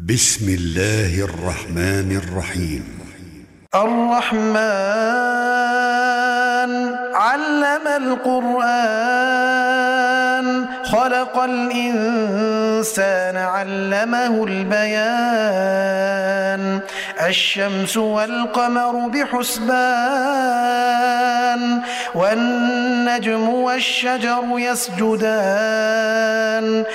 بسم الله الرحمن الرحيم. الرحمن علم القرآن خلق الإنسان علمه البيان الشمس والقمر بحسبان والنجم والشجر يسجدان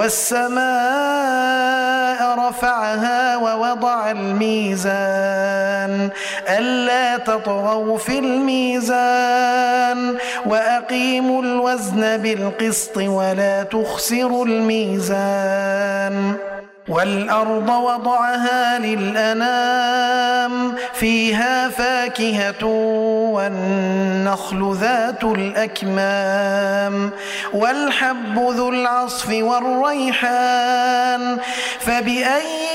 والسماء رفعها ووضع الميزان ألا تطغوا في الميزان وأقيموا الوزن بالقسط ولا تخسروا الميزان والأرض وضعها للأنام فيها فاكهة والنخل ذات الأكمام والحب ذو العصف والريحان فبأي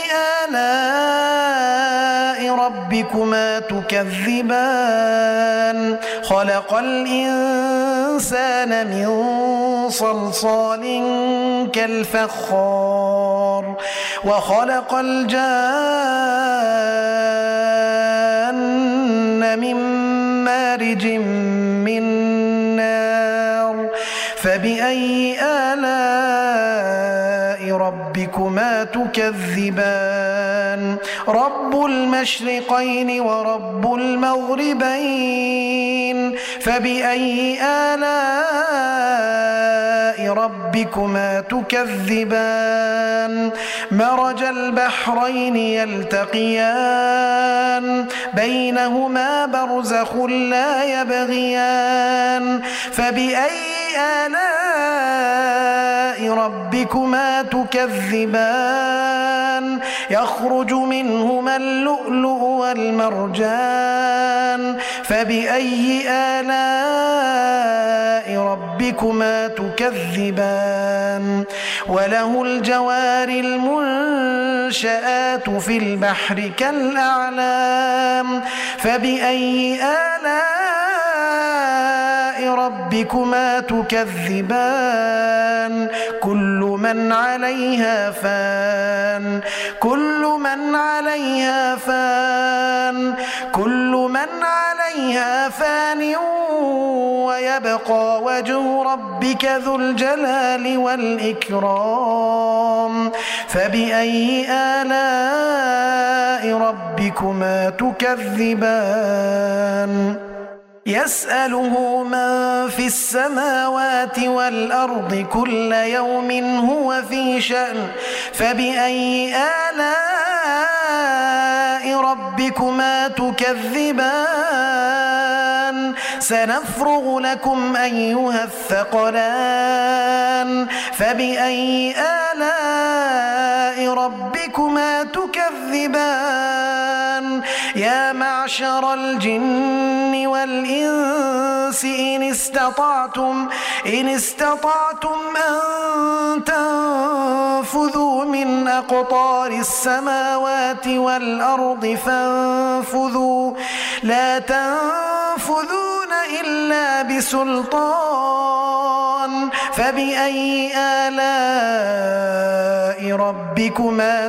آلاء ربكما تكذبان خلق الإنسان من صلصال كالفخار وخلق الجان من مارج من نار فبأي آلاء ربكما تكذبان رب المشرقين ورب المغربين فبأي آلاء ربكما تكذبان مرج البحرين يلتقيان بينهما برزخ لا يبغيان فبأي آلاء ربكما تكذبان يخرج منهما اللؤلؤ والمرجان فبأي آلاء ربكما تكذبان وله الجوار المنشآت في البحر كالأعلام فبأي آلاء ربكما تكذبان كل من عليها فان كل من عليها فان كل من عليها فان ويبقى وجه ربك ذو الجلال والإكرام فبأي آلاء ربكما تكذبان يسأله من في السماوات والأرض كل يوم هو في شأن فبأي آلاء ربكما تكذبان سنفرغ لكم أيها الثقلان فبأي آلاء ربكما تكذبان يا معشر الجن والإنس إن استطعتم أن تنفذوا من أقطار السماوات والأرض فانفذوا لا تنفذون إلا بسلطان فبأي آلاء ربكما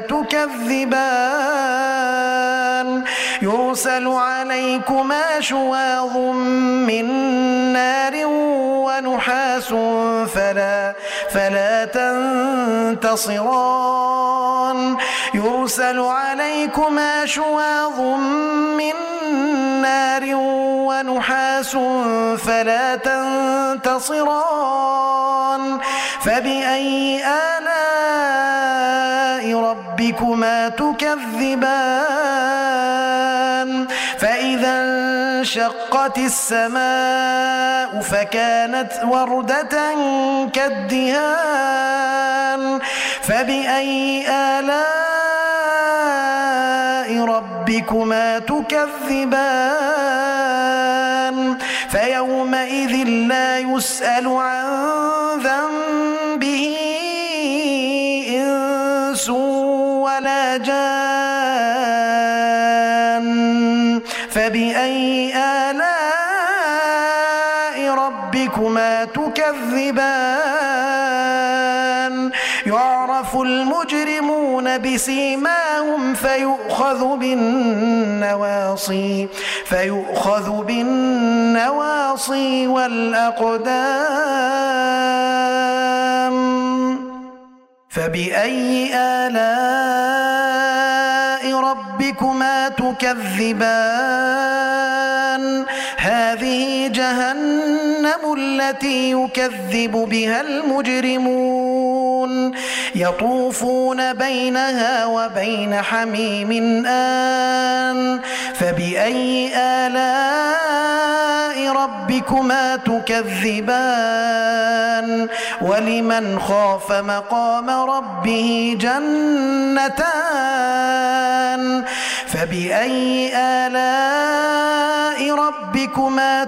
تكذبان يرسل عليكما شواظ من نار ونحاس فلا تنتصران يرسل عليكما شواظ من نار ونحاس فلا تنتصران فبأي آلاء ربكما تكذبان فإذا انشقت السماء فكانت وردة كالدهان فبأي آلاء ربكما تكذبان فيومئذ لا يسأل عن ذنبه إنس ولا جان فبأي آلاء ربكما تكذبان يعرف المجرمون يعرفون بسيماهم فيؤخذ بالنواصي والأقدام. فبأي آلاء ربكما تكذبان هذه جهنم التي يكذب بها المجرمون يطوفون بينها وبين حميم آن فبأي آلاء ربكما تكذبان ولمن خاف مقام ربه جنتان فبأي آلاء ربكما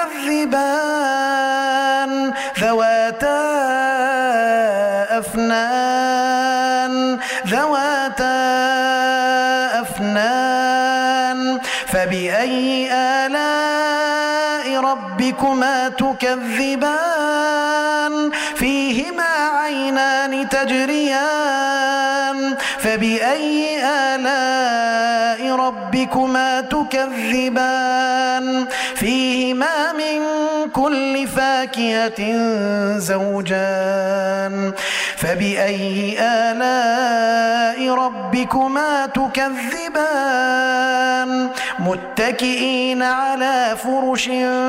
تكذبان ذواتا أفنان فبأي آلاء ربكما تكذبان فيهما عينان تجريان فبأي آلاء ربكما تكذبان فيهما من كل فاكهة زوجان فبأي آلاء ربكما تكذبان متكئين على فرش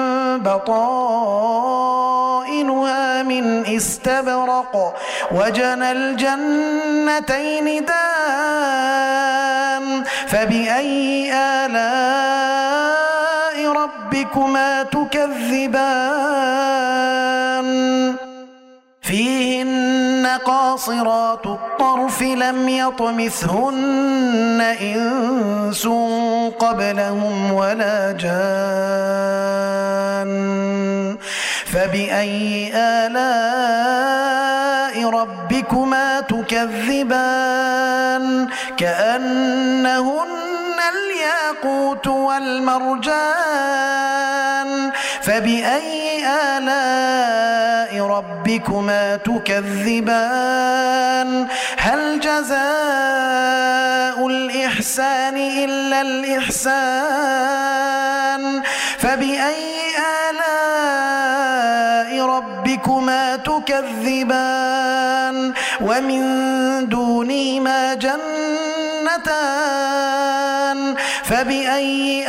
بطائنها من استبرق وجنى الجنتين دان فبأي آلاء ربكما تكذبان فيهن قاصرات الطرف لم يطمثهن إنس قبلهم ولا جان فبأي آلاء ربكما تكذبان كأنهن الياقوت والمرجان فبأي آلاء ربكما تكذبان هل جزاء الإحسان إلا الإحسان فبأي آلاء ربكما تكذبان ومن دونهما جنتان فبأي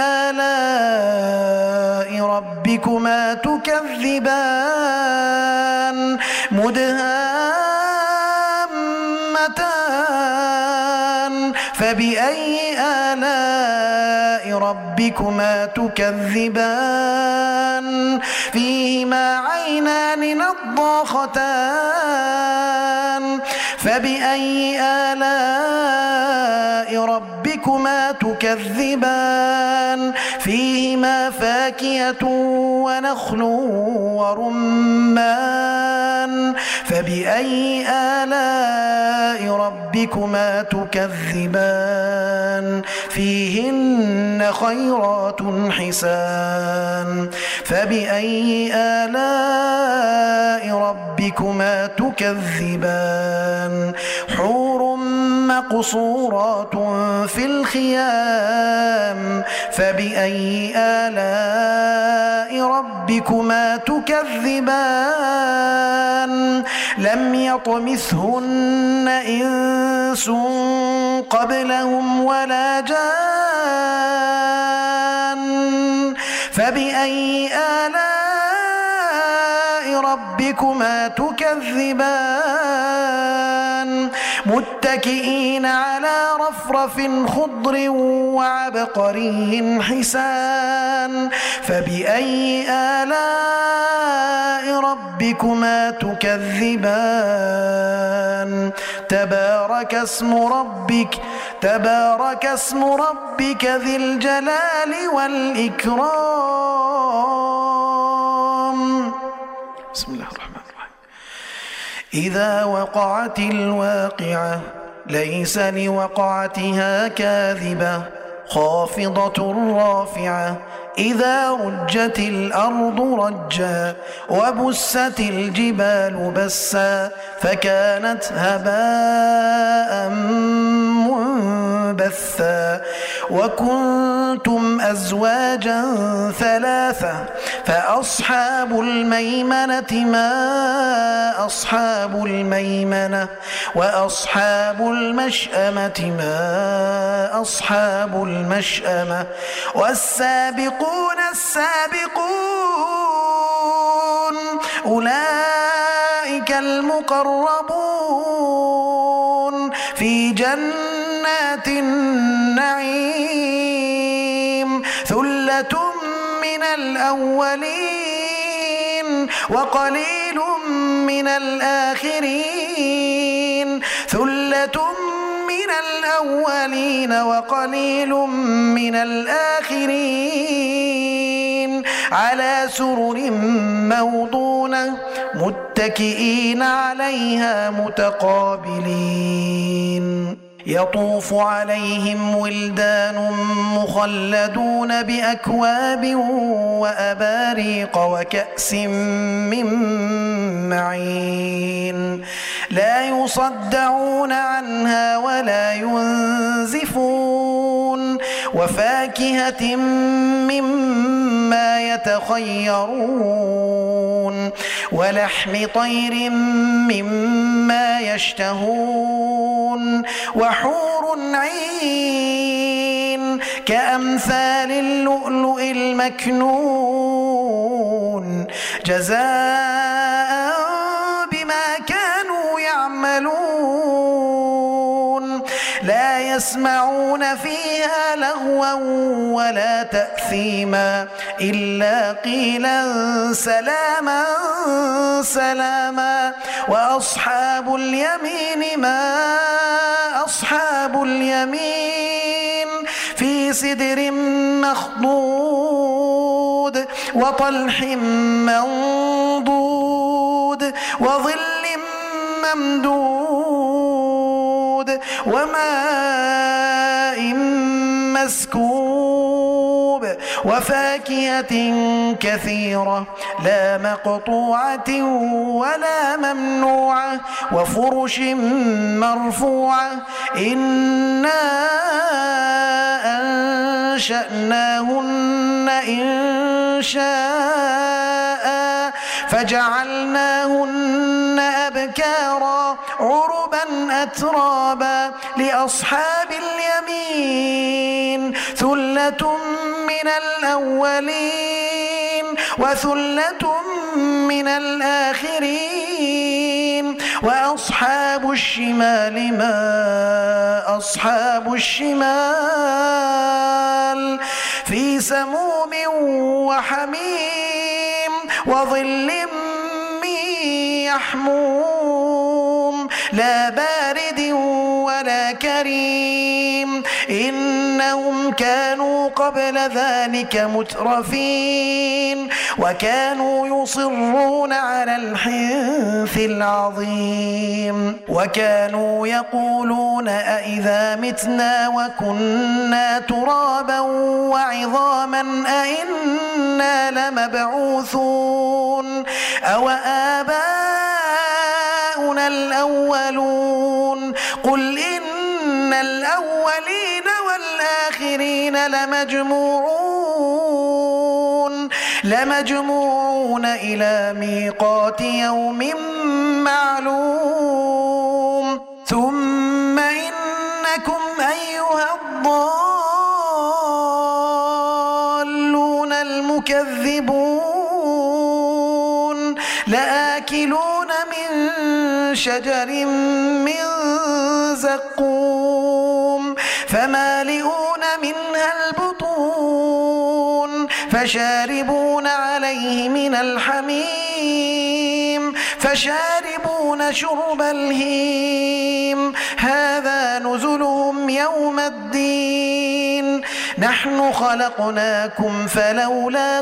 آلاء ربكما تكذبان مدهامتان فبأي آلاء ربكما تكذبان فيهما عينان نضاختان فبأي آلاء ربكما تكذبان فيهما فاكهة ونخل ورمان فبأي آلاء ربكما تكذبان فيهن خيرات حسان فبأي آلاء ربكما تكذبان حور مقصورات في الخيام فبأي آلاء ربكما تكذبان لم يطمثهن إنس قبلهم ولا جان فبأي آلاء ربكما تكذبان متكئين على رفرف خضر وعبقري حسان فبأي آلاء ربكما تكذبان تبارك اسم ربك ذي الجلال والإكرام بسم الله الرحمن الرحيم إذا وقعت الواقعة ليس لوقعتها كاذبة خافضة رافعة إذا رجت الأرض رجا وبست الجبال بسا فكانت هباء بثا وكنتم أزواجا ثلاثة فأصحاب الميمنة ما أصحاب الميمنة وأصحاب المشأمة ما أصحاب المشأمة والسابقون السابقون أولئك المقربون في جنات النعيم ثلة من الأولين وقليل من الآخرين ثلة من الأولين وقليل من الآخرين على سرر موضونة متكئين عليها متقابلين يطوف عليهم ولدان مخلدون بأكواب وأباريق وكأس من معين لا يصدعون عنها ولا ينزفون وفاكهة مما يتخيرون ولحم طير مما يشتهون وحور عين كأمثال اللؤلؤ المكنون جزاء بما كانوا يعملون لا يسمعون فيها لغوا ولا تأثيما إلا قيلا سلاما سلاما وأصحاب اليمين ما أصحاب اليمين في سدر مخضود وطلح منضود وظل ممدود وماء مسكوب وفاكهة كثيرة لا مقطوعة ولا ممنوعة وفرش مرفوعة إنا أنشأناهن إنشاء فجعلناهن أبكارا عربا أترابا لأصحاب اليمين ثلة من الأولين وثلة من الآخرين وأصحاب الشمال ما أصحاب الشمال في سموم وحميم وظل من يحموم لا بارد ولا كريم إنهم كانوا قبل ذلك مترفين وكانوا يصرون على الحنث العظيم وكانوا يقولون أئذا متنا وكنا ترابا وعظاما أئنا لمبعوثون أو آباؤنا الأولون قل إن الأولين والآخرين لمجموعون إلى ميقات يوم معلوم ثم إنكم أيها الضالون المكذبون لآكلون من شجر من زقوم فمالئون منها البطون فشاربون عليه من الحميم فشاربون شرب الهيم هذا نزلهم يوم الدين نحن خلقناكم فلولا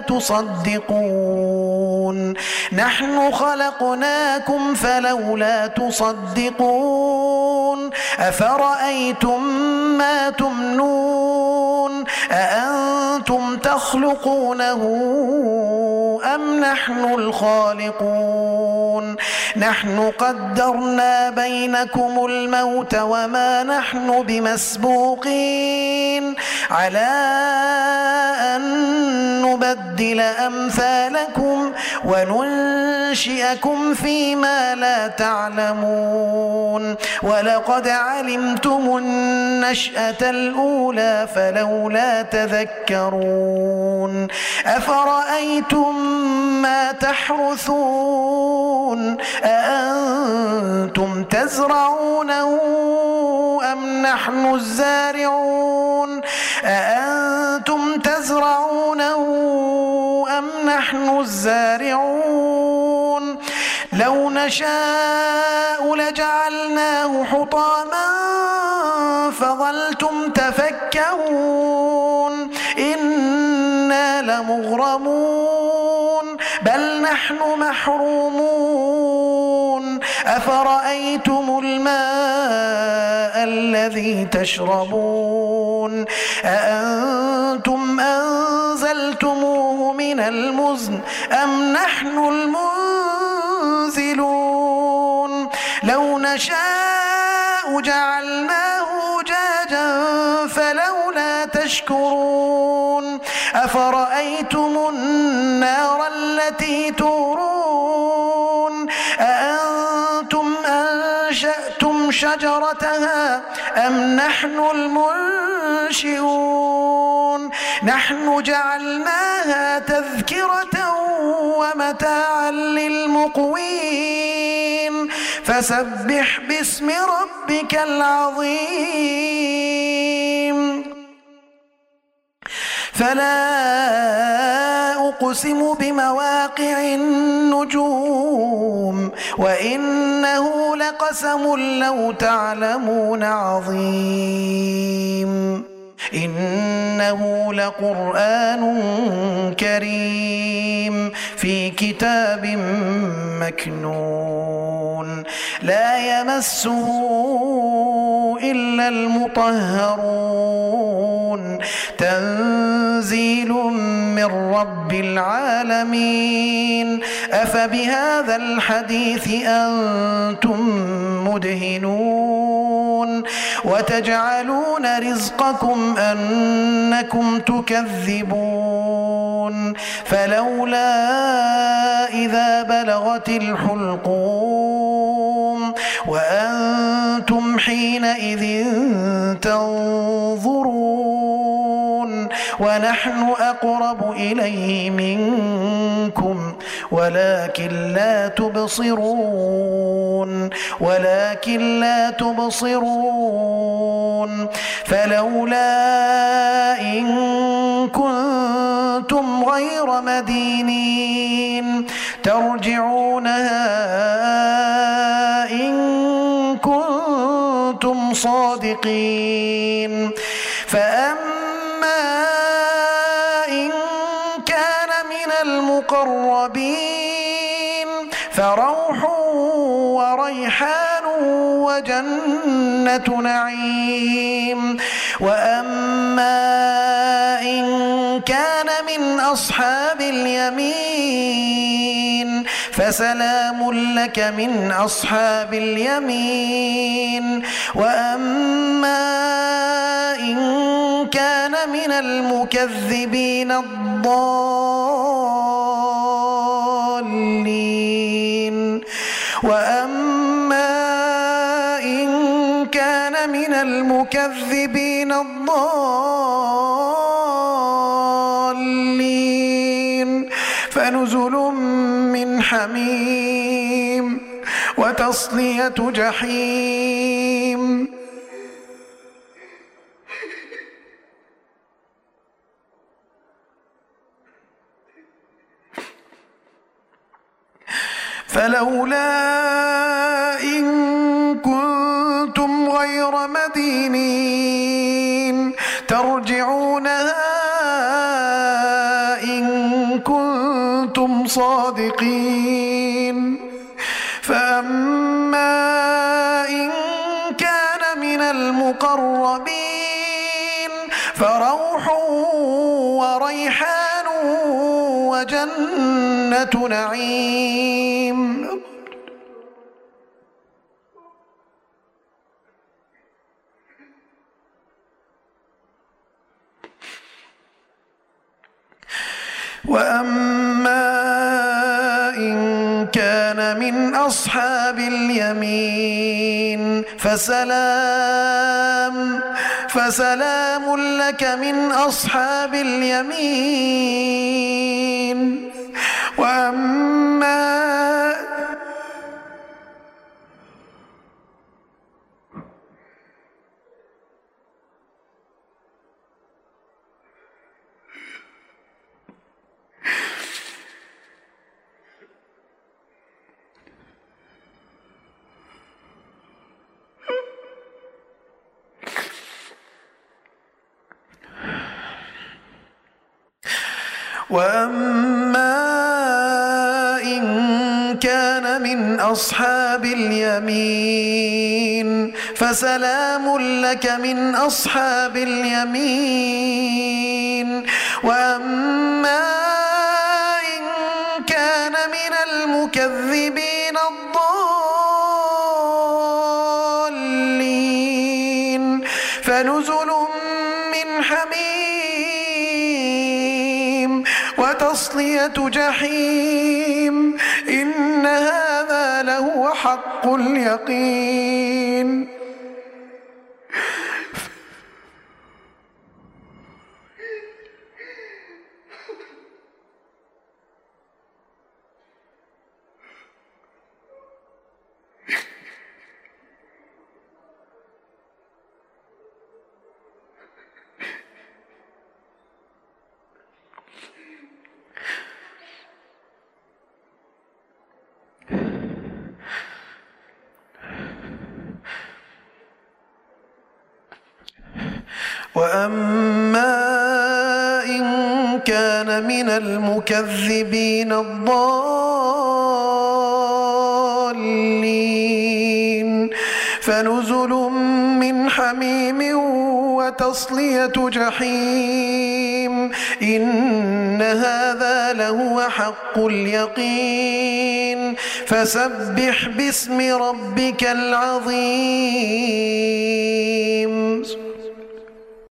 تصدقون نحن خلقناكم فلولا تصدقون أفرأيتم ما تمنون أأنتم تخلقونه أم نحن الخالقون نحن قدرنا بينكم الموت وما نحن بمسبوقين على أن نبدل أمثالكم وننشئكم فيما لا تعلمون ولقد علمتم النشأة الأولى فلولا تذكرون أفرأيتم ما تحرثون أأنتم تزرعونه أم نحن الزارعون أأنتم تزرعونه أم نحن الزارعون لو نشاء لجعلناه حطاما فظلتم تفكهون إنا لمغرمون بل نحن محرومون أفرأيتم الماء الذي تشربون أأنتم أنزلتموه من المزن أم نحن المنزلون لو نشاء جعلناه أجاجا فلولا تشكرون أفرأيتم النار التي تورون أأنتم أنشأتم شجرتها أم نحن المنشئون نحن جعلناها تذكرة ومتاعا للمقوين فسبح باسم ربك العظيم فلا أقسم بمواقع النجوم وإنه لقسم لو تعلمون عظيم إنه لقرآن كريم في كتاب مكنون لا يمسه إلا المطهرون تنزيل من رب العالمين أفبهذا الحديث أنتم مدهنون وتجعلون رزقكم أنكم تكذبون فلولا إذا بلغت الحلقوم وأنتم حينئذ تنظرون ونحن أقرب إليه منكم ولكن لا تبصرون فلولا إن كنتم غير مدينين ترجعونها إن كنتم صادقين فأما إن كان من المقربين فروح وريحان وجنة نعيم وأما إن كان من أصحاب اليمين فسلام لك من أصحاب اليمين وأما إن كان من المكذبين الضالين وأما إن كان من المكذبين الضالين فنزل من حميم وتصلية جحيم فلولا إن كنتم غير مدينين ترجعونها إن كنتم صادقين فأما إن كان من المقربين فروح وريحان وجنة نعيم وأما إن كان من أصحاب اليمين فسلام لك من أصحاب اليمين. وأما إن كان من أصحاب اليمين فسلام لك من أصحاب اليمين. وأما إن كان من المكذبين الضالين فنزل من حميم وتصلية جحيم. إن هذا لهو حق اليقين. وأما إن كان من المكذبين الضالين فنزل من حميم وتصلية جحيم. إن هذا لهو حق اليقين. فسبح باسم ربك العظيم.